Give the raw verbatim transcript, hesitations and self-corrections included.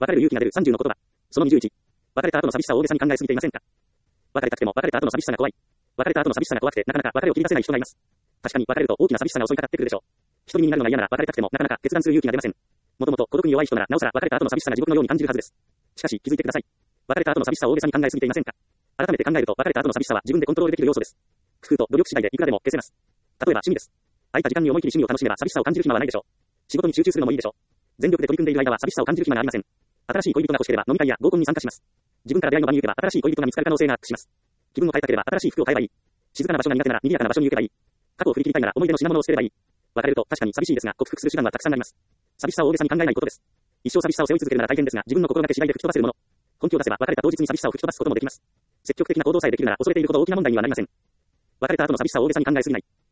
別れる勇気が出るさんじゅうの言葉。そのにじゅういち。別れた後の寂しさを大げさに考えすぎていませんか。別れたくても別れた後の寂しさが怖い。別れた後の寂しさが怖くてなかなか別れを切り出せない人がいます。確かに別れると大きな寂しさが襲いかかってくるでしょう。一人になるのが嫌なら別れたくてもなかなか決断する勇気が出ません。もともと孤独に弱い人ならなおさら別れた後の寂しさが地獄のように感じるはずです。しかし気づいてください。別れた後の寂しさを大げさに考えすぎていませんか。改めて考えると別れた後の寂しさは自分でコントロールできる要素です。工夫と努力次第でいくらでも消せます。例えば趣味です。空いた時間に思い切り趣味を楽しめば寂しさを感じる暇はないでしょう。仕事に集中するのもいいでしょう。全力で取り組んでいる間は寂しさを感じる暇がありません。新しい恋人が欲しければ飲み会や合コンに参加します。自分から出会いの場に行けば新しい恋人が見つかる可能性がアップします。気分を変えたければ新しい服を買えばいい。静かな場所が苦手なら賑やかな場所に行けばいい。過去を振り切りたいなら思い出の品物を捨てればいい。別れると確かに寂しいですが克服する手段はたくさんあります。寂しさを大げさに考えないことです。一生寂しさを背負い続けるなら大変ですが自分の心がけ次第で吹き飛ばせるもの。根拠を出せば別れた当日に寂しさを吹き飛ばすこともできます。積極的な行動さえできるなら恐れているほど大きな問題にはなりません。別れた後の寂しさを大げさに考えすぎない。